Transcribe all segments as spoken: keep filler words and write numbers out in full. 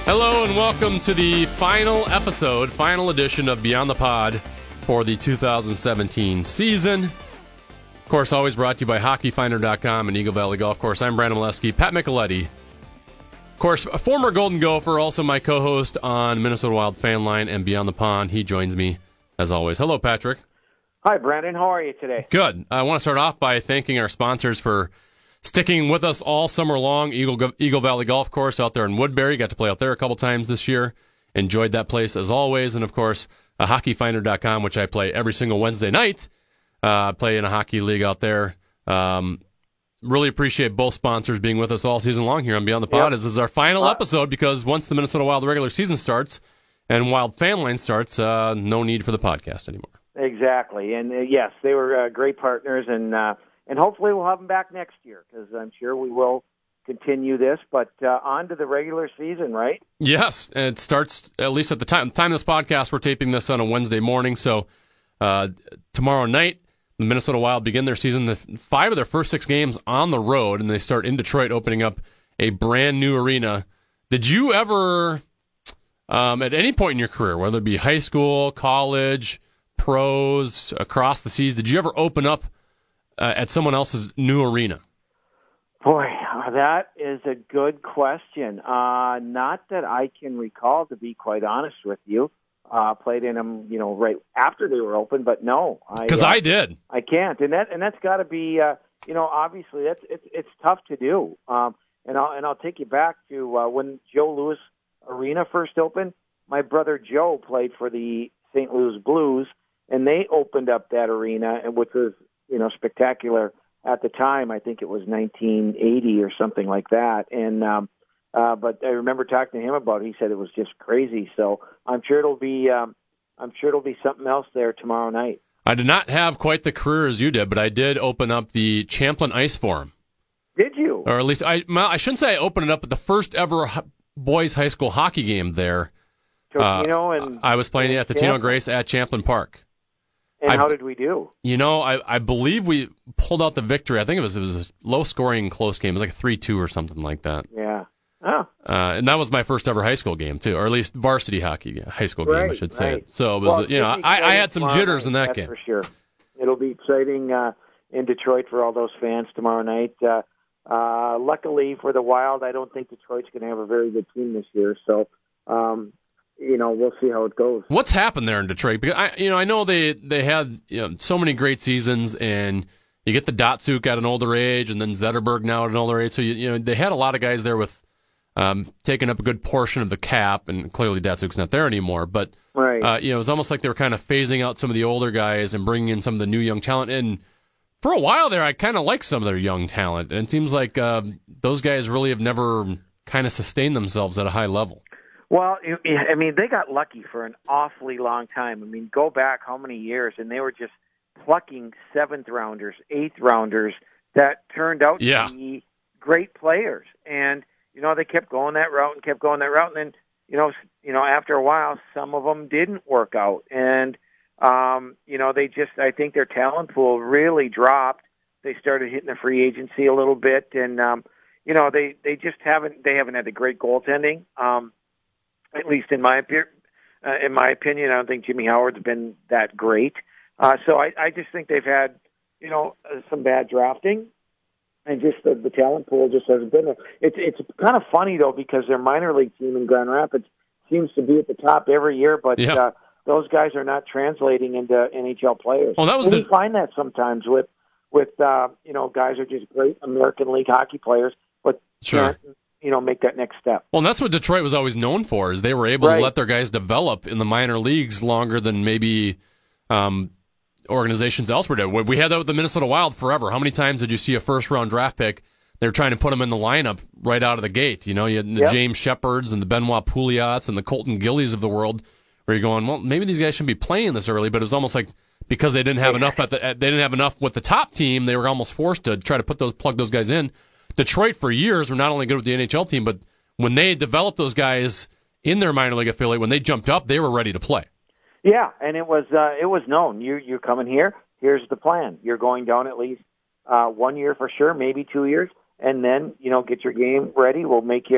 Hello and welcome to the final episode, final edition of Beyond the Pod for the two thousand seventeen season. Of course, always brought to you by hockey finder dot com and Eagle Valley Golf Course. I'm Brandon Molesky, Pat Micheletti. Of course, a former Golden Gopher, also my co-host on Minnesota Wild Fan Line and Beyond the Pond. He joins me, as always. Hello, Patrick. Hi, Brandon. How are you today? Good. I want to start off by thanking our sponsors for sticking with us all summer long. Eagle Eagle Valley Golf Course out there in Woodbury. Got to play out there a couple times this year. Enjoyed that place as always. And, of course, uh, hockey finder dot com, which I play every single Wednesday night. I uh, play in a hockey league out there. Um, really appreciate both sponsors being with us all season long here on Beyond the Pod. Yep. This is our final uh, episode because once the Minnesota Wild regular season starts and Wild Fan Line starts, uh, no need for the podcast anymore. Exactly. And, uh, yes, they were uh, great partners, and uh, and hopefully we'll have them back next year because I'm sure we will continue this. But uh, on to the regular season, right? Yes, and it starts, at least at the time, the time of this podcast, we're taping this on a Wednesday morning. So uh, tomorrow night, the Minnesota Wild begin their season, the five of their first six games on the road, and they start in Detroit, opening up a brand new arena. Did you ever, um, at any point in your career, whether it be high school, college, pros, across the seas, did you ever open up uh, at someone else's new arena? Boy, that is a good question. Uh, not that I can recall, to be quite honest with you. Uh, played in them, you know, right after they were open, but no, because I, uh, I did. I can't, and that and that's got to be, uh, you know, obviously that's it's it's tough to do. Um, and I'll and I'll take you back to uh, when Joe Louis Arena first opened. My brother Joe played for the Saint Louis Blues, and they opened up that arena, and which was, you know, spectacular at the time. I think it was nineteen eighty or something like that, and. Um, Uh, but I remember talking to him about it. He said it was just crazy. So I'm sure it'll be, um, I'm sure it'll be something else there tomorrow night. I did not have quite the career as you did, but I did open up the Champlin Ice Forum. Did you? Or at least I, well, I shouldn't say I opened it up, but the first ever boys high school hockey game there. Tino uh, and I was playing and at the Tino Grace at Champlin Park. And I, how did we do? You know, I, I believe we pulled out the victory. I think it was it was a low scoring close game. It was like a three two or something like that. Yeah. Oh. Uh, and that was my first ever high school game too, or at least varsity hockey high school game, right, I should say. Right. So it was, well, you know, I, I had some jitters night, in that that's game for sure. It'll be exciting uh, in Detroit for all those fans tomorrow night. Uh, uh, luckily for the Wild, I don't think Detroit's going to have a very good team this year. So, um, you know, we'll see how it goes. What's happened there in Detroit? Because I, you know, I know they they had, you know, so many great seasons, and you get the Datsuk at an older age, and then Zetterberg now at an older age. So you, you know, they had a lot of guys there with. Um, taking up a good portion of the cap, and clearly Datsuk's not there anymore. But right. uh, you know, it was almost like they were kind of phasing out some of the older guys and bringing in some of the new young talent. And for a while there, I kind of liked some of their young talent. And it seems like uh, those guys really have never kind of sustained themselves at a high level. Well, I mean, they got lucky for an awfully long time. I mean, go back how many years, and they were just plucking seventh rounders, eighth rounders that turned out yeah. to be great players. And you know, they kept going that route and kept going that route, and then, you know, you know, after a while, some of them didn't work out, and um, you know, they just, I think their talent pool really dropped. They started hitting the free agency a little bit, and um, you know, they, they just haven't, they haven't had the great goaltending. Um, at least in my uh, in my opinion, I don't think Jimmy Howard's been that great. Uh, so I, I just think they've had, you know, uh, some bad drafting. And just the, the talent pool just hasn't been there. It's it's kind of funny, though, because their minor league team in Grand Rapids seems to be at the top every year, but yeah. uh, those guys are not translating into N H L players. Well, that was and the... we find that sometimes with, with uh, you know, guys are just great American League hockey players, but sure. can't, you know, make that next step. Well, and that's what Detroit was always known for, is they were able right. to let their guys develop in the minor leagues longer than maybe um, organizations elsewhere did. We had that with the Minnesota Wild forever. How many times did you see a first-round draft pick? They're trying to put them in the lineup right out of the gate. You know, you had the yep. James Shepards and the Benoit Pouliots and the Colton Gillies of the world, where you're going, well, maybe these guys shouldn't be playing this early, but it was almost like because they didn't have enough at the they didn't have enough with the top team, they were almost forced to try to put those plug those guys in. Detroit for years were not only good with the N H L team, but when they developed those guys in their minor league affiliate, when they jumped up, they were ready to play. Yeah, and it was uh, it was known. You you're coming here. Here's the plan. You're going down at least uh, one year for sure, maybe two years. And then, you know, get your game ready. We'll make you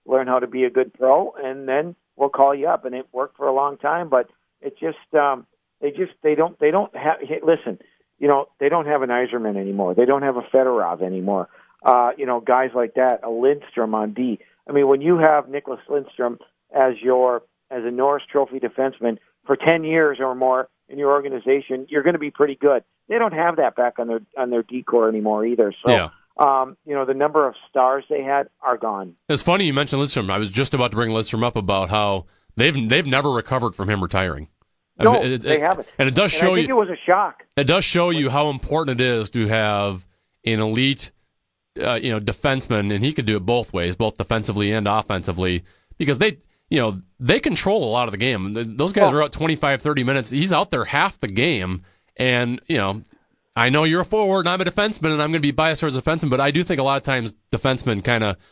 learn how to be a good pro, and then we'll call you up. And it worked for a long time, but it just um, they just they don't they don't have listen. You know, they don't have an Yzerman anymore. They don't have a Fedorov anymore. Uh, you know, guys like that, a Lindstrom on D. I mean, when you have Nicholas Lindstrom as your as a Norris Trophy defenseman for ten years or more in your organization, you're going to be pretty good. They don't have that back on their on their D-core anymore either. So, yeah. um, you know, the number of stars they had are gone. It's funny you mentioned Lindstrom. I was just about to bring Lindstrom up about how they've they've never recovered from him retiring. No, I mean, it, they it, haven't. And it does and show I think you it was a shock. It does show you how important it is to have an elite, uh, you know, defenseman, and he could do it both ways, both defensively and offensively, because they, you know, they control a lot of the game. Those guys Oh. are out twenty-five, thirty minutes. He's out there half the game, and you know, I know you're a forward and I'm a defenseman, and I'm going to be biased towards a defenseman, but I do think a lot of times defensemen kind of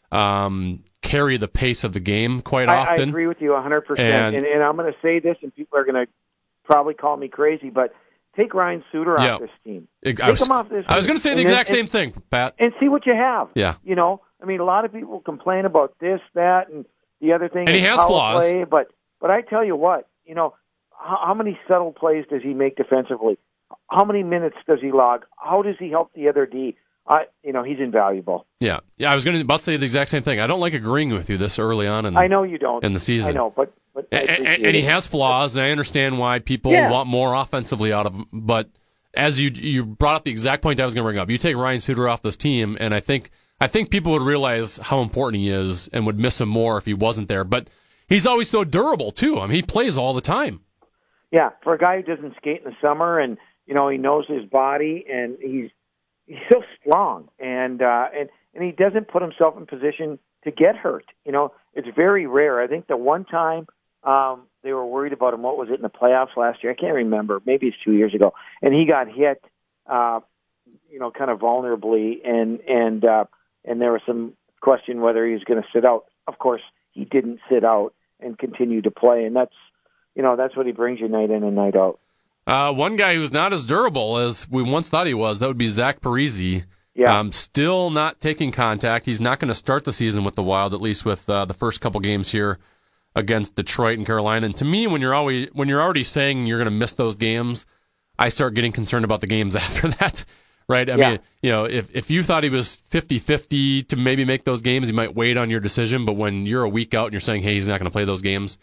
um, carry the pace of the game quite I, often. I agree with you one hundred percent. And- And, and I'm going to say this, and people are going to probably call me crazy, but take Ryan Suter Yeah. off this team. I Take was, him off this I was team. going to say the And then- exact same thing, Pat. and see what you have. Yeah. You know, I mean, a lot of people complain about this, that, and the other thing. And he is has power flaws. Play, but but I tell you what, you know, how, how many subtle plays does he make defensively? How many minutes does he log? How does he help the other D? I, you know, he's invaluable. Yeah, yeah. I was going to about to say the exact same thing. I don't like agreeing with you this early on in, I know you don't. in the season. I know, but but I And, and, appreciate and he it. has flaws, and I understand why people Yeah. want more offensively out of him. But as you you brought up the exact point I was going to bring up, you take Ryan Suter off this team, and I think I think people would realize how important he is and would miss him more if he wasn't there. But he's always so durable too. I mean, he plays all the time. Yeah, for a guy who doesn't skate in the summer, and you know, he knows his body, and he's he's so strong, and uh, and and he doesn't put himself in position to get hurt. You know, it's very rare. I think the one time um, they were worried about him, what was it in the playoffs last year? I can't remember. Maybe it's two years ago, and he got hit, uh, you know, kind of vulnerably, and and uh, and there was some question whether he was going to sit out. Of course, he didn't sit out and continue to play, and that's you know that's what he brings you night in and night out. Uh, one guy who's not as durable as we once thought he was, that would be Zach Parise. Yeah. Um, still not taking contact. He's not going to start the season with the Wild, at least with uh, the first couple games here against Detroit and Carolina. And to me, when you're always when you're already saying you're going to miss those games, I start getting concerned about the games after that. Right? I Yeah. mean, you know, if if you thought he was fifty-fifty to maybe make those games, you might wait on your decision. But when you're a week out and you're saying, hey, he's not going to play those games,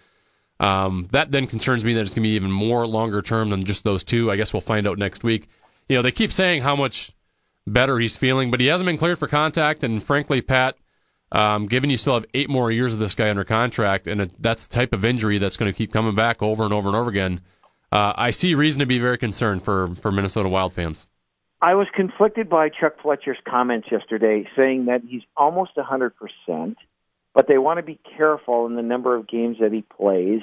Um, that then concerns me that it's going to be even more longer term than just those two. I guess we'll find out next week. You know, they keep saying how much better he's feeling, but he hasn't been cleared for contact. And frankly, Pat, um, given you still have eight more years of this guy under contract, and it, that's the type of injury that's going to keep coming back over and over and over again, uh, I see reason to be very concerned for, for Minnesota Wild fans. I was conflicted by Chuck Fletcher's comments yesterday, saying that he's almost one hundred percent, but they want to be careful in the number of games that he plays,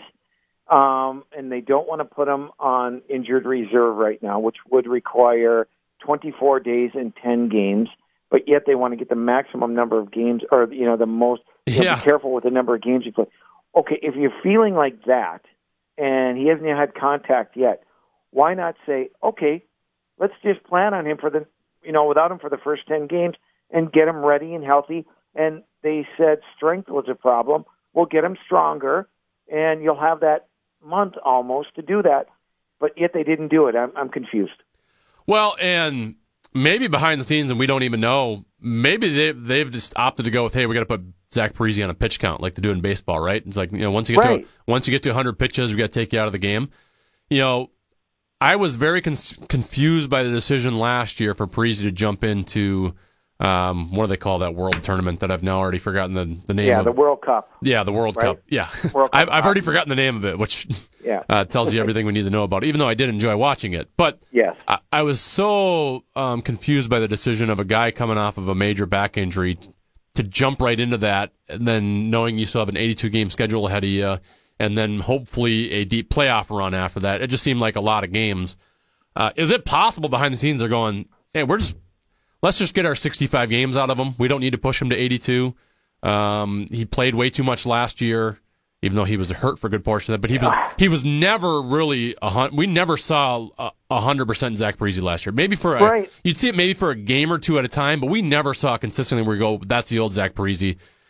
um, and they don't want to put him on injured reserve right now, which would require twenty-four days and ten games, but yet they want to get the maximum number of games, or, you know, the most, you know, Yeah. be careful with the number of games you play. Okay, if you're feeling like that, and he hasn't had contact yet, why not say, okay, let's just plan on him for the, you know, without him for the first ten games and get him ready and healthy. And they said strength was a problem. We'll get him stronger, and you'll have that month almost to do that. But yet they didn't do it. I'm, I'm confused. Well, and maybe behind the scenes, and we don't even know, maybe they, they've just opted to go with, hey, we got to put Zach Parise on a pitch count like they do in baseball, right? It's like, you know, once you get Right. to once you get to one hundred pitches, we got to take you out of the game. You know, I was very con- confused by the decision last year for Parise to jump into, um, what do they call that world tournament that I've now already forgotten the, the name Yeah, of? the World Cup. Yeah, the World Right? Cup. Yeah. World Cup I've, I've already hockey. forgotten the name of it, which Yeah. uh, tells you everything we need to know about it, even though I did enjoy watching it. But Yes. I, I was so um, confused by the decision of a guy coming off of a major back injury t- to jump right into that, and then knowing you still have an eighty-two game schedule ahead of you, and then hopefully a deep playoff run after that. It just seemed like a lot of games. Uh, is it possible behind the scenes they're going, hey, we're just let's just get our sixty-five games out of him. We don't need to push him to eighty-two. Um, he played way too much last year, even though he was hurt for a good portion of that. But he was he was never really a hun- we never saw a a hundred percent Zach Parise last year. Maybe for a, Right. you'd see it maybe for a game or two at a time, but we never saw consistently where we go, that's the old Zach Parise.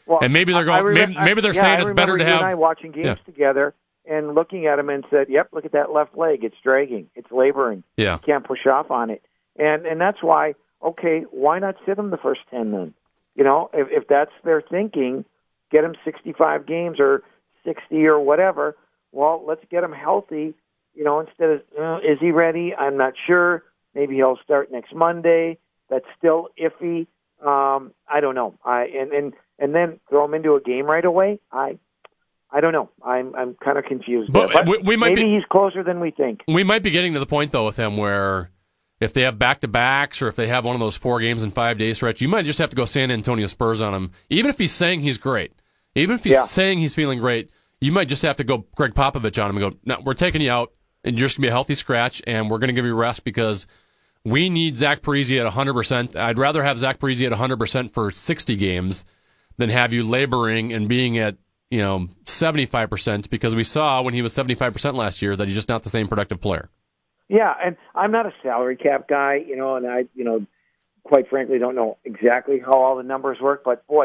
Well, and maybe they're going. I, I maybe, I, maybe they're yeah, saying I it's better to you have. And I watching games yeah. together and looking at him and said, "Yep, look at that left leg. It's dragging. It's laboring. Yeah, you can't push off on it." And and that's why. Okay, why not sit him the first ten then? You know, if if that's their thinking, get him sixty-five games or sixty or whatever. Well, let's get him healthy. You know, instead of uh, is he ready? I'm not sure. Maybe he'll start next Monday. That's still iffy. Um, I don't know. I and, and and then throw him into a game right away. I I don't know. I'm I'm kind of confused. But, there. but we, we might maybe be, he's closer than we think. We might be getting to the point though with him where if they have back to backs or if they have one of those four games in five day stretch, you might just have to go San Antonio Spurs on him. Even if he's saying he's great, even if he's yeah. saying he's feeling great, you might just have to go Greg Popovich on him and go, no, we're taking you out and you're just gonna be a healthy scratch and we're gonna give you rest because we need Zach Parise at one hundred percent. I'd rather have Zach Parise at one hundred percent for sixty games than have you laboring and being at, you know, seventy-five percent because we saw when he was seventy-five percent last year that he's just not the same productive player. Yeah, and I'm not a salary cap guy, you know, and I, you know, quite frankly don't know exactly how all the numbers work, but boy,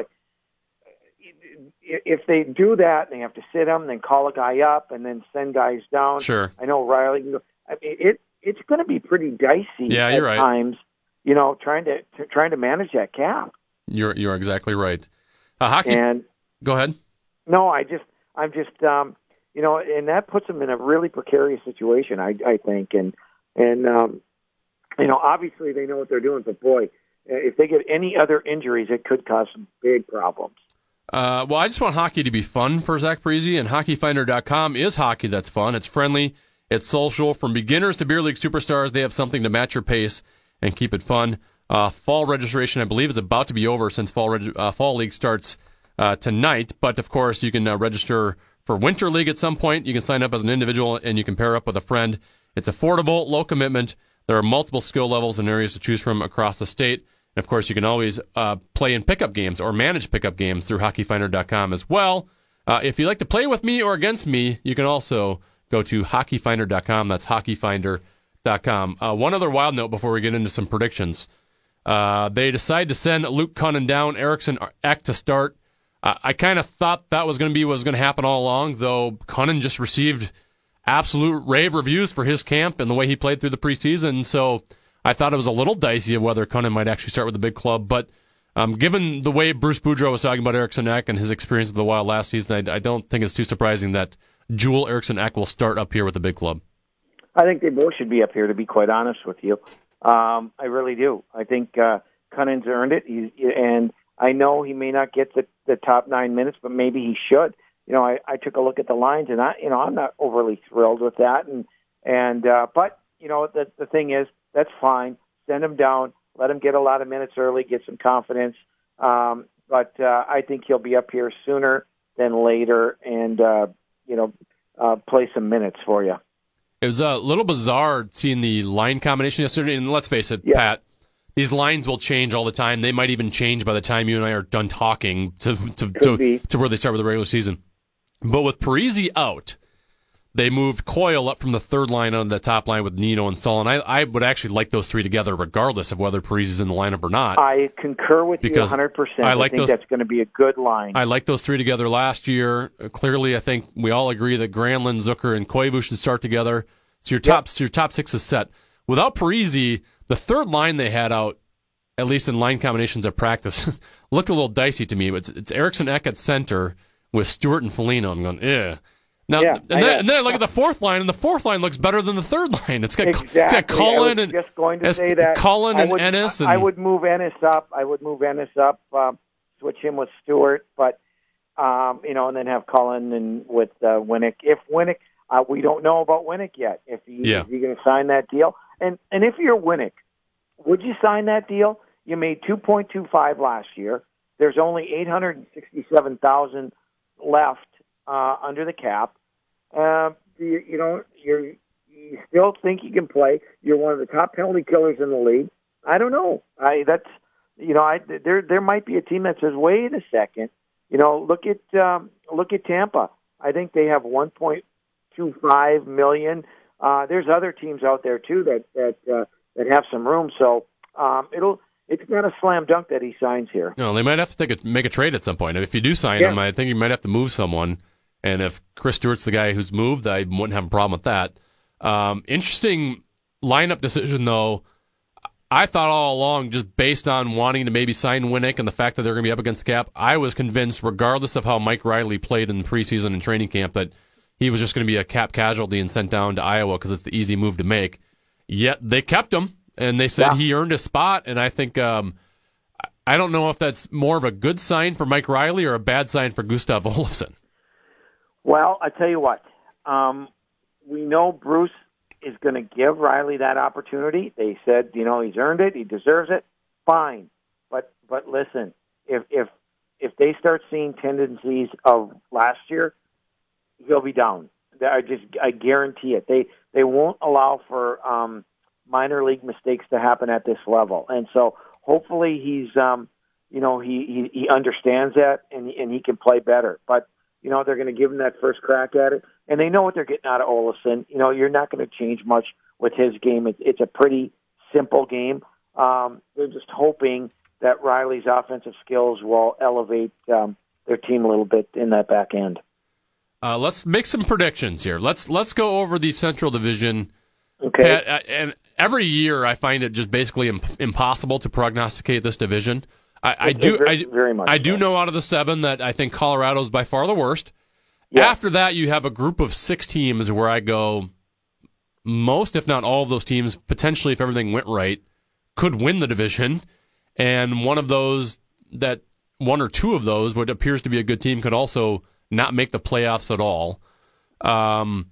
if they do that and they have to sit them, then call a guy up and then send guys down. Sure. I know Riley can go. I mean, it it's going to be pretty dicey yeah, at you're right. times, you know, trying to, to trying to manage that cap. You're you're exactly right. Uh, hockey. And go ahead. No, I just I'm just um, you know, and that puts them in a really precarious situation, I I think, and and um, you know, obviously they know what they're doing, but boy, if they get any other injuries, it could cause some big problems. Uh, well, I just want hockey to be fun for Zach Parise, and hockey finder dot com is hockey that's fun. It's friendly. It's social. From beginners to beer league superstars, they have something to match your pace and keep it fun. Uh, fall registration, I believe, is about to be over since fall reg- uh, fall league starts uh, tonight. But, of course, you can uh, register for winter league at some point. You can sign up as an individual, and you can pair up with a friend. It's affordable, low commitment. There are multiple skill levels and areas to choose from across the state. And, of course, you can always uh, play in pickup games or manage pickup games through hockey finder dot com as well. Uh, if you like to play with me or against me, you can also go to hockey finder dot com. That's hockey finder dot com. Uh, one other wild note before we get into some predictions. Uh, they decide to send Luke Kunin down, Eriksson Ek to start. Uh, I kind of thought that was going to be what was going to happen all along, though Kunin just received absolute rave reviews for his camp and the way he played through the preseason. So I thought it was a little dicey of whether Kunin might actually start with the big club. But um, given the way Bruce Boudreau was talking about Eriksson Ek and his experience with the Wild last season, I, I don't think it's too surprising that Joel Eriksson Ek will start up here with the big club. I think they both should be up here, to be quite honest with you. Um, I really do. I think uh, Kunin's earned it, He's, and I know he may not get the, the top nine minutes, but maybe he should. You know, I, I took a look at the lines, and I, you know, I'm not overly thrilled with that. And and uh, but you know, the the thing is, that's fine. Send him down, let him get a lot of minutes early, get some confidence. Um, but uh, I think he'll be up here sooner than later, and uh, you know, uh, play some minutes for you. It was a little bizarre seeing the line combination yesterday, and let's face it, yeah. Pat, these lines will change all the time. They might even change by the time you and I are done talking to to, to, to where they start with the regular season. But with Parise out, they moved Coyle up from the third line on the top line with Nino and Stahl, and I, I would actually like those three together regardless of whether Parise is in the lineup or not. I concur with you one hundred percent. I, like I think those, that's going to be a good line. I like those three together last year. Uh, clearly, I think we all agree that Granlund, Zucker, and Koivu should start together. So your top, yep. so your top six is set. Without Parise, the third line they had out, at least in line combinations at practice, looked a little dicey to me. It's, it's Eriksson Ek at center with Stewart and Foligno. I'm going, eh. Now, yeah, and, then, and then I look at the fourth line, and the fourth line looks better than the third line. It's got, exactly. it's got Cullen and just going to say that. Cullen and would, Ennis. And, I would move Ennis up. I would move Ennis up, um, switch him with Stewart, but um, you know, and then have Cullen and with uh, Winnick. If Winnick, uh, we don't know about Winnick yet. If he, yeah. is he going to sign that deal? And and if you're Winnick, would you sign that deal? You made two point two five last year. There's only eight hundred sixty-seven thousand left uh, under the cap. Uh, you, you know, you're, you still think you can play. You're one of the top penalty killers in the league. I don't know. I that's you know, I there there might be a team that says, wait a second. You know, look at um, look at Tampa. I think they have one point two five million. Uh, there's other teams out there too that that uh, that have some room. So um, it'll it's not a slam dunk that he signs here. No, they might have to take a, make a trade at some point. If you do sign yeah. him, I think you might have to move someone. And if Chris Stewart's the guy who's moved, I wouldn't have a problem with that. Um, interesting lineup decision, though. I thought all along, just based on wanting to maybe sign Winnick and the fact that they're going to be up against the cap, I was convinced, regardless of how Mike Riley played in the preseason and training camp, that he was just going to be a cap casualty and sent down to Iowa because it's the easy move to make. Yet they kept him, and they said yeah. he earned a spot, and I think um, I don't know if that's more of a good sign for Mike Riley or a bad sign for Gustav Olofsson. Well, I tell you what, um, we know Bruce is going to give Riley that opportunity. They said, you know, he's earned it, he deserves it. Fine, but but listen, if if if they start seeing tendencies of last year, he'll be down. I just I guarantee it. They they won't allow for um, minor league mistakes to happen at this level, and so hopefully he's um, you know he, he he understands that and and he can play better. But you know, they're going to give him that first crack at it, and they know what they're getting out of Olofsson. You know, you're not going to change much with his game. It's, it's a pretty simple game. Um, they're just hoping that Riley's offensive skills will elevate um, their team a little bit in that back end. Uh, let's make some predictions here. Let's let's go over the Central Division. Okay. Pat, and every year I find it just basically imp- impossible to prognosticate this division. I, I do. Very, I, very much I do so. know out of the seven that I think Colorado is by far the worst. Yeah. After that, you have a group of six teams where I go, most, if not all, of those teams potentially, if everything went right, could win the division, and one of those that one or two of those, what appears to be a good team, could also not make the playoffs at all. Um,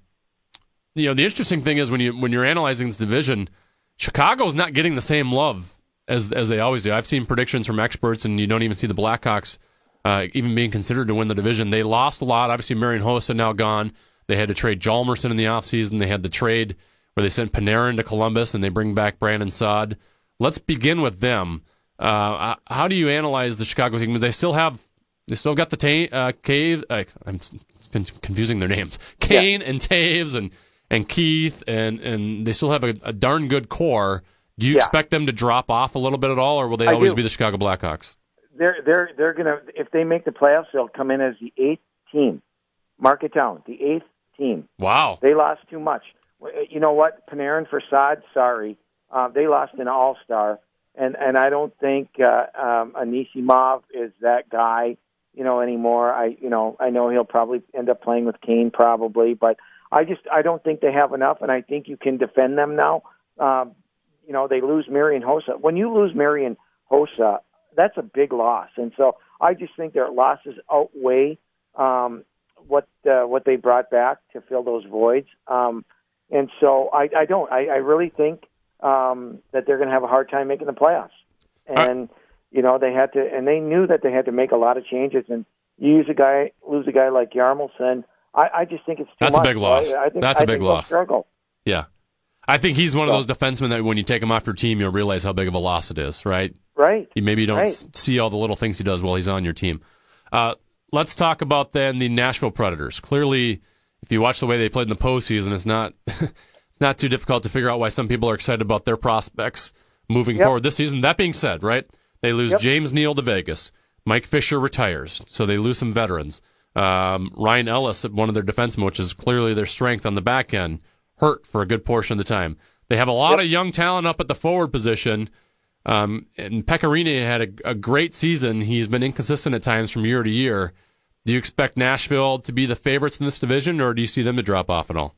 you know, the interesting thing is when you when you're analyzing this division, Chicago's not getting the same love as as they always do. I've seen predictions from experts, and you don't even see the Blackhawks uh, even being considered to win the division. They lost a lot. Obviously, Marian Hossa now gone. They had to trade Hjalmarsson in the offseason. They had the trade where they sent Panarin to Columbus, and they bring back Brandon Saad. Let's begin with them. Uh, how do you analyze the Chicago team? They still have, they still got the ta- uh, Cave. Uh, I'm confusing their names. Kane yeah. and Taves and and Keith, and and they still have a, a darn good core. Do you yeah. expect them to drop off a little bit at all, or will they I always do. be the Chicago Blackhawks? They're they're they're gonna if they make the playoffs, they'll come in as the eighth team. Mark it down, the eighth team. Wow, they lost too much. You know what, Panarin for Saad, sorry, uh, they lost an All-Star, and and I don't think uh, um, Anisimov is that guy, you know, anymore. I you know I know he'll probably end up playing with Kane probably, but I just I don't think they have enough, and I think you can defend them now. Um, You know, they lose Marian Hossa. When you lose Marian Hossa, that's a big loss. And so I just think their losses outweigh um, what uh, what they brought back to fill those voids. Um, and so I, I don't. I, I really think um, that they're going to have a hard time making the playoffs. And, uh, you know, they had to, and they knew that they had to make a lot of changes. And you use a guy, lose a guy like Hjalmarsson, I, I just think it's too That's much. a big loss. I, I think, That's I a big think loss. They'll struggle. Yeah. I think he's one of those defensemen that when you take him off your team, you'll realize how big of a loss it is, right? Right. You maybe don't right. see all the little things he does while he's on your team. Uh, let's talk about then the Nashville Predators. Clearly, if you watch the way they played in the postseason, it's not it's not too difficult to figure out why some people are excited about their prospects moving yep. forward this season. That being said, right, they lose yep. James Neal to Vegas. Mike Fisher retires, so they lose some veterans. Um, Ryan Ellis, one of their defensemen, which is clearly their strength on the back end, hurt for a good portion of the time. They have a lot yep. of young talent up at the forward position. Um, and Pecorine had a, a great season. He's been inconsistent at times from year to year. Do you expect Nashville to be the favorites in this division, or do you see them to drop off at all?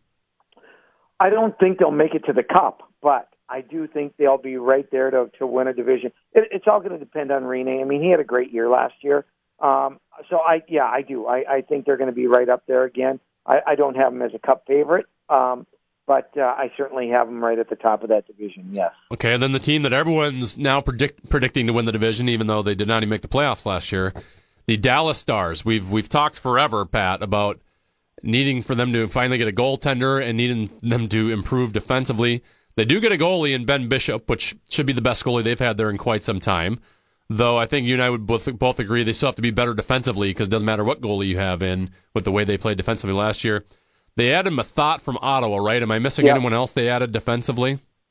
I don't think they'll make it to the Cup, but I do think they'll be right there to, to win a division. It, it's all going to depend on Rinne. I mean, he had a great year last year. Um, so, I yeah, I do. I, I think they're going to be right up there again. I, I don't have them as a Cup favorite. Um, But uh, I certainly have them right at the top of that division, yes. Okay, and then the team that everyone's now predict, predicting to win the division, even though they did not even make the playoffs last year, the Dallas Stars. We've we've talked forever, Pat, about needing for them to finally get a goaltender and needing them to improve defensively. They do get a goalie in Ben Bishop, which should be the best goalie they've had there in quite some time. Though I think you and I would both both agree they still have to be better defensively because it doesn't matter what goalie you have in with the way they played defensively last year. They added Mathot from Ottawa, right? Am I missing yep. anyone else they added defensively?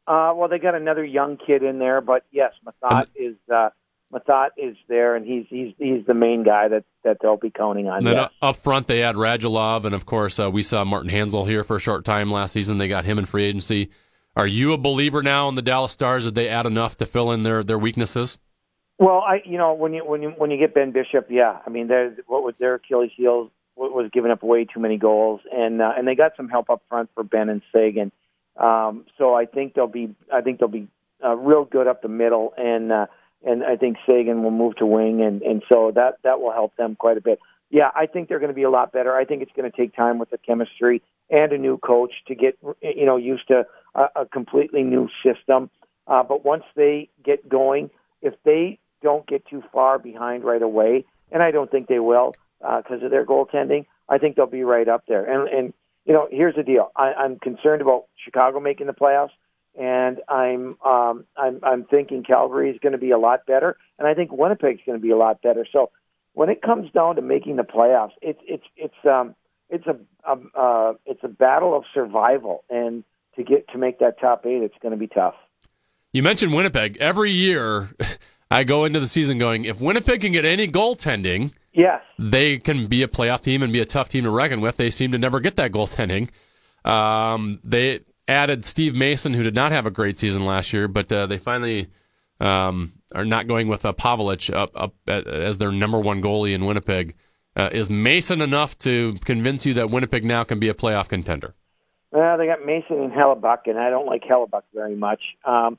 Uh, well, they got another young kid in there, but yes, Mathot is uh, Mathot is there, and he's he's he's the main guy that, that they'll be counting on. And then yes. up front, they had Radulov, and of course, uh, we saw Martin Hansel here for a short time last season. They got him in free agency. Are you a believer now in the Dallas Stars? Did they add enough to fill in their, their weaknesses? Well, I you know when you when you when you get Ben Bishop, yeah, I mean, what was their Achilles heel was giving up way too many goals, and uh, and they got some help up front for Ben and Sagan. Um, so I think they'll be I think they'll be uh, real good up the middle, and uh, and I think Sagan will move to wing, and, and so that that will help them quite a bit. Yeah, I think they're going to be a lot better. I think it's going to take time with the chemistry and a new coach to get you know used to a, a completely new system. Uh, but once they get going, if they don't get too far behind right away, and I don't think they will because uh, of their goaltending, I think they'll be right up there. And and you know, here's the deal: I, I'm concerned about Chicago making the playoffs, and I'm um, I'm I'm thinking Calgary is going to be a lot better, and I think Winnipeg is going to be a lot better. So when it comes down to making the playoffs, it's it's it's um it's a um, uh, it's a battle of survival, and to get to make that top eight, it's going to be tough. You mentioned Winnipeg. Every year, I go into the season going, if Winnipeg can get any goaltending, yes, they can be a playoff team and be a tough team to reckon with. They seem to never get that goaltending. Um, they added Steve Mason, who did not have a great season last year, but uh, they finally um, are not going with uh, Pavelich up, up at, as their number one goalie in Winnipeg. Uh, is Mason enough to convince you that Winnipeg now can be a playoff contender? Well, they got Mason and Hellebuck, and I don't like Hellebuck very much. Um,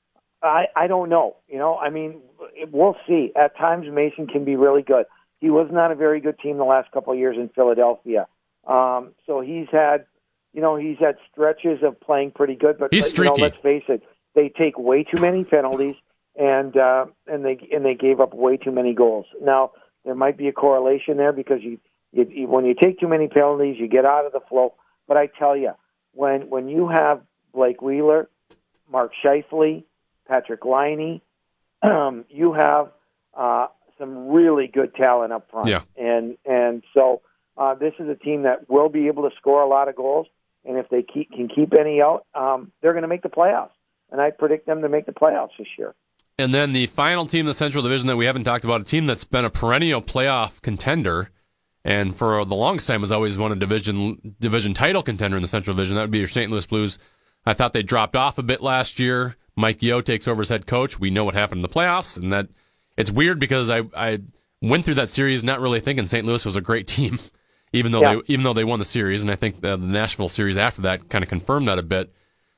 I, I don't know. You know, I mean, we'll see. At times, Mason can be really good. He was not a very good team the last couple of years in Philadelphia. Um, so he's had, you know, he's had stretches of playing pretty good. But he's streaky. You know, let's face it, they take way too many penalties, and uh, and they and they gave up way too many goals. Now there might be a correlation there because you, you, you when you take too many penalties, you get out of the flow. But I tell you, when when you have Blake Wheeler, Mark Scheifele, Patrick Laine, um, you have uh, some really good talent up front. Yeah. And and so uh, this is a team that will be able to score a lot of goals, and if they keep, can keep any out, um, they're going to make the playoffs. And I predict them to make the playoffs this year. And then the final team in the Central Division that we haven't talked about, a team that's been a perennial playoff contender, and for the longest time has always won a division division title contender in the Central Division. That would be your Saint Louis Blues. I thought they dropped off a bit last year. Mike Yeo takes over as head coach. We know what happened in the playoffs, and that it's weird because I, I went through that series not really thinking Saint Louis was a great team, even though yeah. they even though they won the series, and I think the, the Nashville series after that kind of confirmed that a bit.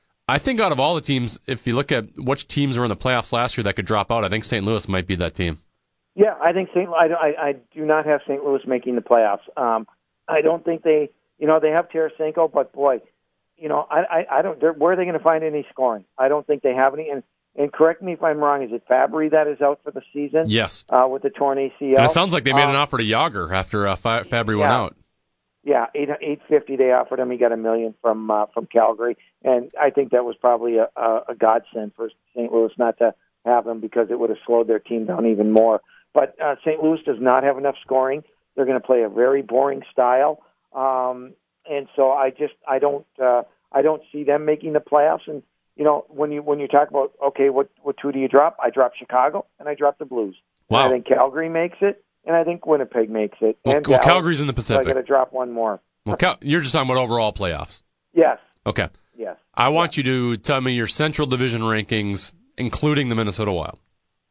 I think out of all the teams, if you look at which teams were in the playoffs last year that could drop out, I think Saint Louis might be that team. Yeah, I think Saint I, I, I do not have Saint Louis making the playoffs. Um, I don't think they, you know, they have Tarasenko, but boy, you know, I, I, I don't. Where are they going to find any scoring? I don't think they have any. And and correct me if I'm wrong. Is it Fabry that is out for the season? Yes, uh, with the torn A C L. And it sounds like they made um, an offer to Yager after uh, Fabry yeah. went out. Yeah, eight eight fifty they offered him. He got a million from uh, from Calgary, and I think that was probably a, a, a godsend for Saint Louis not to have him because it would have slowed their team down even more. But uh, Saint Louis does not have enough scoring. They're going to play a very boring style, um, and so I just I don't uh, I don't see them making the playoffs. And you know when you when you talk about okay, what what two do you drop? I drop Chicago and I drop the Blues. Wow. And I think Calgary makes it. And I think Winnipeg makes it. Well, and well Dallas, Calgary's in the Pacific. So I got to drop one more. Well, Cal- you're just talking about overall playoffs. Yes. Okay. Yes. I want you to tell me your Central Division rankings, including the Minnesota Wild.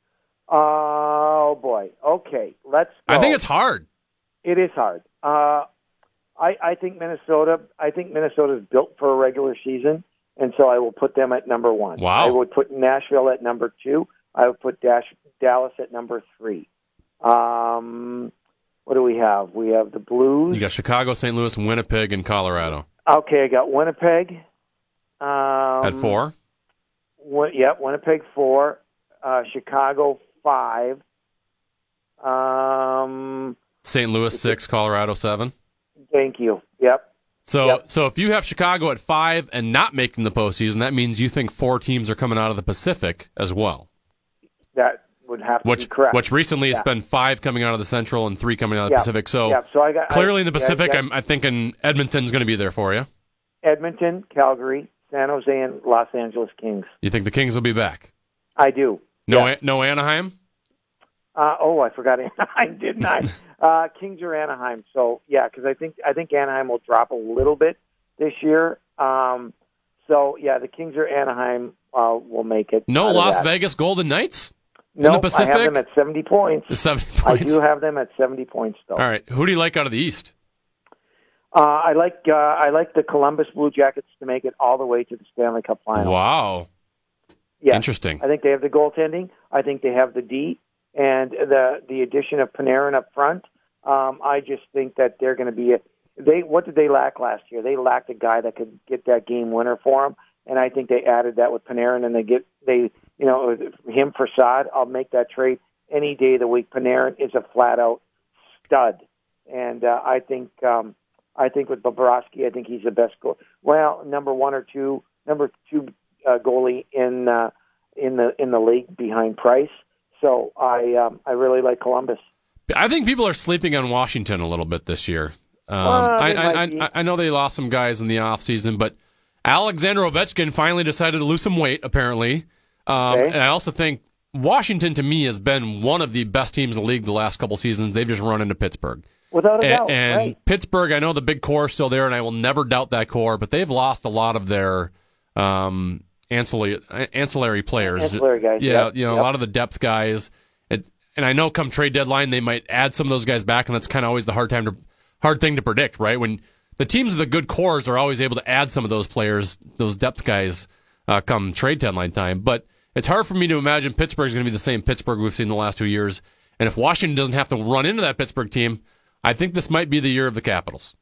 Oh boy. Okay. Let's go. I think it's hard. It is hard. Uh, I, I think Minnesota. I think Minnesota is built for a regular season, and so I will put them at number one. Wow. I would put Nashville at number two. I would put Dash, Dallas at number three. Um, what do we have? We have the Blues. You got Chicago, Saint Louis, Winnipeg, and Colorado. Okay, I got Winnipeg. Um, At four? Win, yep, Winnipeg four. Uh, Chicago five. Um, Saint Louis six, Colorado seven. Thank you. Yep. So, Yep. so if you have Chicago at five and not making the postseason, that means you think four teams are coming out of the Pacific as well. That would have to Which, be correct. which recently yeah. it's been five coming out of the Central and three coming out of the Yep. Pacific. So, Yep. so I got, clearly I, in the Pacific, yeah, yeah. I'm, I'm thinking Edmonton's going to be there for you. Edmonton, Calgary, San Jose and Los Angeles Kings. You think the Kings will be back? I do. No, yeah. no Anaheim? Uh, oh, I forgot Anaheim, didn't I? uh, Kings or Anaheim. So, yeah, because I think, I think Anaheim will drop a little bit this year. Um, so, yeah, the Kings or Anaheim uh, will make it. No Las Vegas Golden Knights? No, nope, I have them at seventy points. seventy points. I do have them at seventy points, though. All right. Who do you like out of the East? Uh, I like uh, I like the Columbus Blue Jackets to make it all the way to the Stanley Cup final. Wow. Yeah. Interesting. I think they have the goaltending. I think they have the D. And the the addition of Panarin up front, um, I just think that they're going to be a, they. What did they lack last year? They lacked a guy that could get that game winner for them, and I think they added that with Panarin. And they get they you know him for Saad. I'll make that trade any day of the week. Panarin is a flat out stud, and uh, I think um, I think with Bobrovsky, I think he's the best goal. Well, number one or two, number two uh, goalie in uh, in the in the league behind Price. So I um, I really like Columbus. I think people are sleeping on Washington a little bit this year. Um, well, I, I, I, I know they lost some guys in the offseason, but Alexander Ovechkin finally decided to lose some weight, apparently. Um, okay. And I also think Washington, to me, has been one of the best teams in the league the last couple seasons. They've just run into Pittsburgh. Without a and, doubt, And right. Pittsburgh, I know the big core is still there, and I will never doubt that core, but they've lost a lot of their um, ancillary ancillary players. Ancillary guys, yeah, yep, you know, yep. a lot of the depth guys. It, and I know come trade deadline they might add some of those guys back, and that's kind of always the hard time to hard thing to predict, right? When the teams with the good cores are always able to add some of those players, those depth guys, uh, come trade deadline time. But it's hard for me to imagine Pittsburgh's going to be the same Pittsburgh we've seen the last two years. And if Washington doesn't have to run into that Pittsburgh team, I think this might be the year of the Capitals.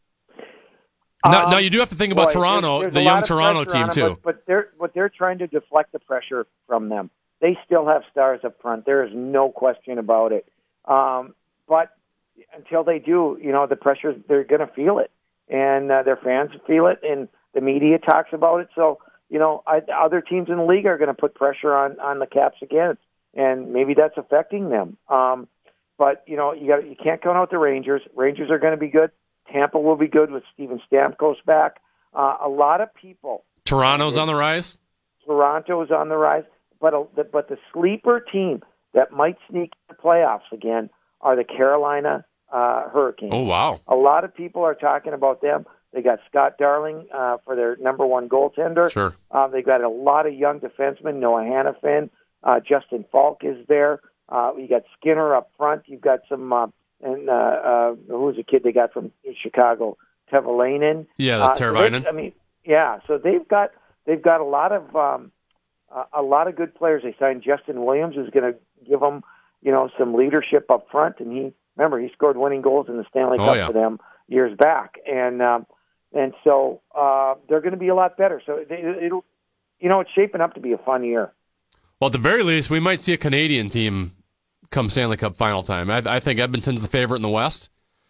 Um, now, now, you do have to think about boy, Toronto, there's, there's the young Toronto team, them, too. But, but they're but they're trying to deflect the pressure from them. They still have stars up front. There is no question about it. Um, but until they do, you know, the pressure, they're going to feel it. And uh, their fans feel it, and the media talks about it. So, you know, I, other teams in the league are going to put pressure on, on the Caps again, and maybe that's affecting them. Um, but, you know, you got you can't count out the Rangers. Rangers are going to be good. Tampa will be good with Steven Stamkos back. Uh, a lot of people. Toronto's on the rise? Toronto is on the rise. But a, the, but the sleeper team that might sneak the playoffs again are the Carolina uh, Hurricanes. Oh, wow. A lot of people are talking about them. They got Scott Darling uh, for their number one goaltender. Sure. Uh, they got a lot of young defensemen. Noah Hannafin, uh, Justin Falk is there. Uh, you got Skinner up front. You've got some, uh, and uh, uh, who was the kid they got from Chicago? Tevalainen. Yeah, the uh, Teravainen. So I mean, yeah. So they've got they've got a lot of um, uh, a lot of good players. They signed Justin Williams, who's going to give them, you know, some leadership up front. And he remember he scored winning goals in the Stanley Oh, Cup yeah. for them years back. And um, and so uh, they're going to be a lot better. So they, it'll, you know, it's shaping up to be a fun year. Well, at the very least, we might see a Canadian team come Stanley Cup final time. I, I think Edmonton's the favorite in the West,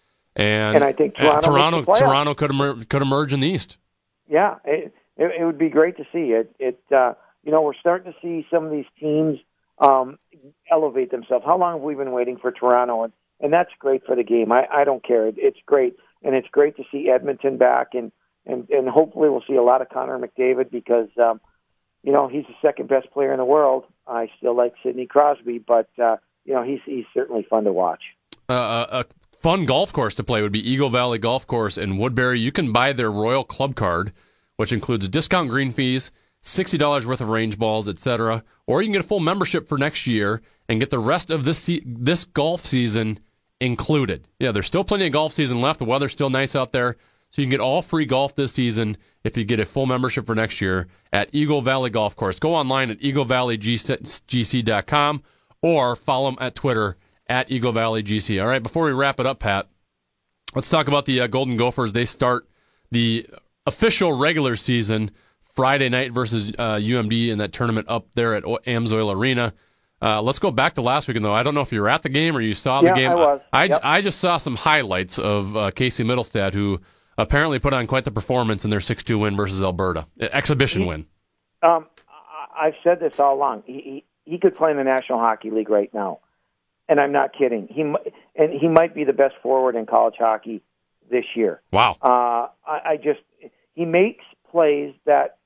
and, And I think Toronto Toronto, makes the playoffs. Toronto could emer- could emerge in the East. Yeah, it, it, it would be great to see it. It uh, you know, we're starting to see some of these teams um, elevate themselves. How long have we been waiting for Toronto? And, and that's great for the game. I, I don't care. It, it's great, and it's great to see Edmonton back, and, and, and hopefully we'll see a lot of Connor McDavid because um, you know he's the second best player in the world. I still like Sidney Crosby, but uh, you know he's he's certainly fun to watch. Uh, a fun golf course to play would be Eagle Valley Golf Course in Woodbury. You can buy their Royal Club Card, which includes discount green fees, sixty dollars worth of range balls, et cetera. Or you can get a full membership for next year and get the rest of this se- this golf season included. Yeah, there's still plenty of golf season left. The weather's still nice out there. So you can get all free golf this season if you get a full membership for next year at Eagle Valley Golf Course. Go online at eagle valley g c dot com or follow them at Twitter at Eagle Valley G C. All right, before we wrap it up, Pat, let's talk about the uh, Golden Gophers. They start the official regular season Friday night versus uh, U M D in that tournament up there at o- Amsoil Arena. Uh, let's go back to last weekend, though. I don't know if you were at the game or you saw the Yeah, game. I was. I, Yep. I just saw some highlights of uh, Casey Middlestad, who apparently put on quite the performance in their six two win versus Alberta. Exhibition He- win. Um, I- I've said this all along. He, he he could play in the National Hockey League right now, and I'm not kidding. He mi- and he might be the best forward in college hockey this year. Wow. Uh, I, I just he makes plays that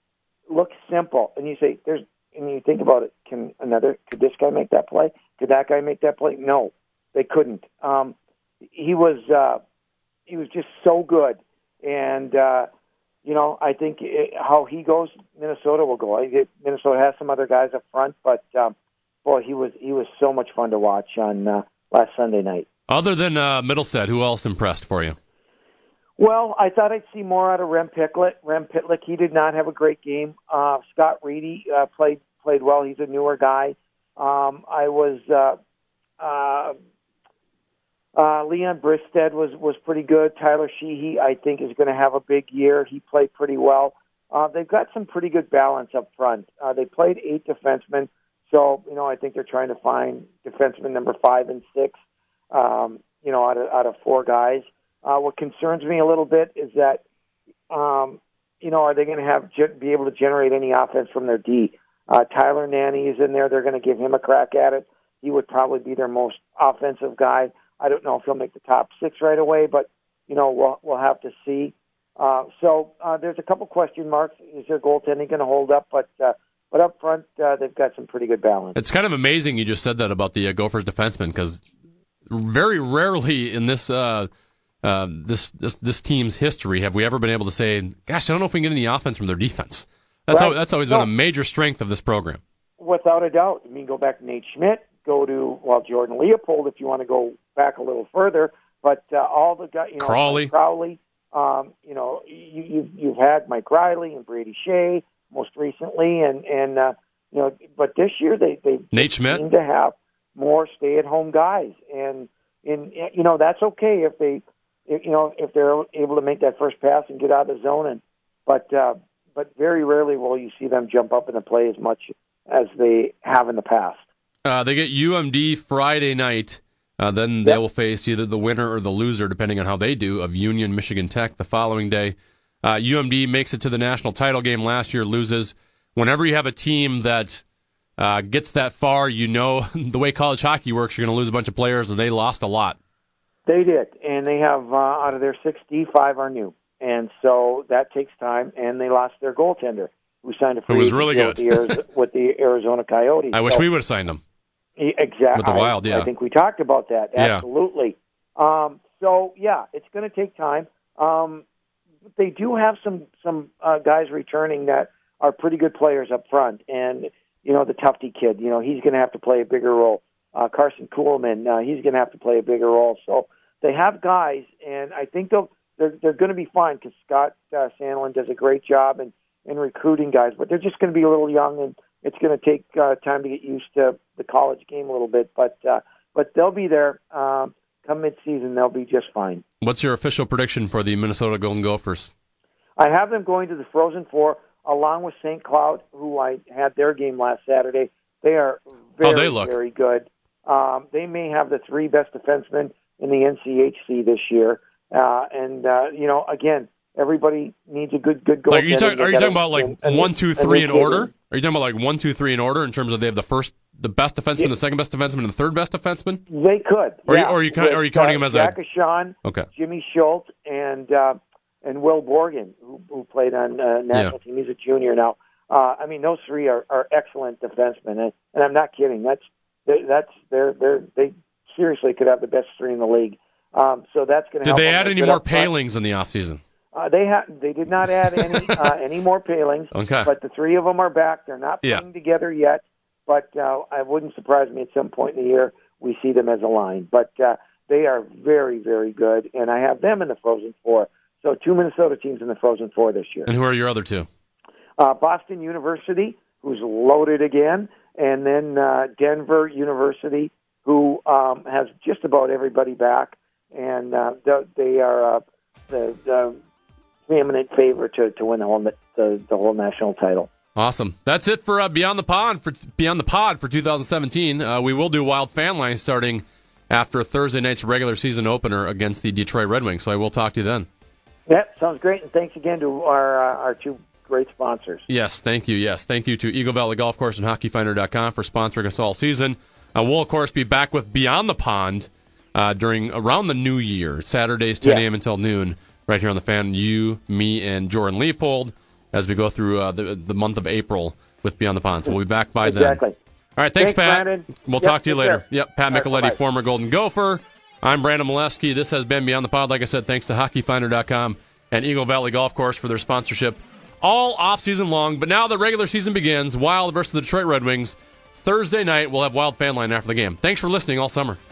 looks simple, and you say, "There's," and you think about it. Can another? Could this guy make that play? Could that guy make that play? No, they couldn't. Um, he was uh, he was just so good, and uh, you know, I think it, how he goes, Minnesota will go. I, it, Minnesota has some other guys up front, but um, boy, he was he was so much fun to watch on uh, last Sunday night. Other than uh, Middlestead, who else impressed for you? Well, I thought I'd see more out of Rem Pitlick. Rem Pitlick, he did not have a great game. Uh, Scott Reedy uh, played played well. He's a newer guy. Um, I was uh, uh, uh, Leon Bristead was was pretty good. Tyler Sheehy, I think, is going to have a big year. He played pretty well. Uh, they've got some pretty good balance up front. Uh, they played eight defensemen, so you know I think they're trying to find defenseman number five and six. Um, you know, out of out of four guys. Uh, what concerns me a little bit is that, um, you know, are they going to have be able to generate any offense from their D? Uh, Tyler Nanny is in there. They're going to give him a crack at it. He would probably be their most offensive guy. I don't know if he'll make the top six right away, but, you know, we'll, we'll have to see. Uh, so uh, there's a couple question marks. Is their goaltending going to hold up? But uh, but up front, uh, they've got some pretty good balance. It's kind of amazing you just said that about the uh, Gophers defensemen, because very rarely in this uh, uh, this this this team's history have we ever been able to say, "Gosh, I don't know if we can get any offense from their defense." That's right. al- that's always no. been a major strength of this program. Without a doubt. I mean, go back to Nate Schmidt, go to, well, Jordan Leopold if you want to go back a little further, but uh, all the guys, you know, Crawley. Mike Crowley, um, you know, you, you've, you've had Mike Riley and Brady Shea most recently, and, and uh, you know, but this year they, they Nate Schmidt seem to have more stay-at-home guys, and, and, you know, that's okay if they, you know, if they're able to make that first pass and get out of the zone, and, but, uh, but very rarely will you see them jump up in the play as much as they have in the past. Uh, they get U M D Friday night. Uh, then they Yep. will face either the winner or the loser, depending on how they do, of Union Michigan Tech the following day. Uh, U M D makes it to the national title game last year, loses. Whenever you have a team that uh, gets that far, you know the way college hockey works, you're going to lose a bunch of players, and they lost a lot. They did, and they have, uh, out of their sixty, five are new. And so that takes time, and they lost their goaltender, who signed a free Who was really agent good. with, the Arizona, with the Arizona Coyotes. I wish so, we would have signed them. Exactly. With the Wild, I, yeah. I think we talked about that. Yeah. Absolutely. Um, so, yeah, it's going to take time. Um, they do have some, some uh, guys returning that are pretty good players up front. And, you know, the Tufty kid, you know, he's going to have to play a bigger role. Uh, Carson Kuhlman, uh, he's going to have to play a bigger role. So they have guys, and I think they'll, they're, they're going to be fine because Scott uh, Sandlin does a great job in, in recruiting guys, but they're just going to be a little young, and it's going to take uh, time to get used to the college game a little bit. But uh, but they'll be there. Um, come mid-season, they'll be just fine. What's your official prediction for the Minnesota Golden Gophers? I have them going to the Frozen Four along with Saint Cloud, who I had their game last Saturday. They are very, Oh, they look. very good. Um, they may have the three best defensemen in the N C H C this year. Uh, and, uh, you know, again, everybody needs a good good goaltender. Like, are you, talk, They are you got talking a- about like a- a- one, two, a three in new kid. order? Are you talking about like one, two, three in order in terms of they have the first, the best defenseman, Yeah. the second best defenseman, and the third best defenseman? They could. Or you- yeah. or are you count- With, are you counting uh, him as a- Jack Ashawn, Okay. Jimmy Schultz, and uh, and Will Borgen, who, who played on uh, national Yeah. team. He's a junior now. Uh, I mean, those three are, are excellent defensemen, and, and I'm not kidding. That's they, that's they're they're they seriously could have the best three in the league. Um, so that's going to. Did help they them. add They're any good more up front. palings in the offseason? Uh, they ha- they did not add any uh, any more palings. Okay. But the three of them are back. They're not Yeah. playing together yet, but uh, it wouldn't surprise me at some point in the year we see them as a line. But uh, they are very, very good, and I have them in the Frozen Four. So two Minnesota teams in the Frozen Four this year. And who are your other two? Uh, Boston University, who's loaded again, and then uh, Denver University, who um, has just about everybody back, and uh, they, they are uh, the, the preeminent favorite to, to win the whole the, the whole national title. Awesome. That's it for uh, Beyond the Pod for Beyond the Pod for two thousand seventeen. Uh, we will do Wild Fan Line starting after Thursday night's regular season opener against the Detroit Red Wings. So I will talk to you then. Yeah, sounds great, and thanks again to our uh, our two great sponsors. Yes, thank you. Yes, thank you to Eagle Valley Golf Course and Hockey Finder dot com for sponsoring us all season. Uh, we'll, of course, be back with Beyond the Pond uh, during around the new year, Saturdays, ten a.m. Yeah. until noon, right here on the Fan. You, me, and Jordan Leopold as we go through uh, the the month of April with Beyond the Pond. So we'll be back by exactly. then. All right, thanks, thanks Pat. Brandon. We'll yep, talk to you later. Care. Yep, Pat right, Micheletti, bye-bye. former Golden Gopher. I'm Brandon Molesky. This has been Beyond the Pod. Like I said, thanks to hockey finder dot com and Eagle Valley Golf Course for their sponsorship all off-season long. But now the regular season begins. Wild versus the Detroit Red Wings. Thursday night, we'll have Wild Fan Line after the game. Thanks for listening all summer.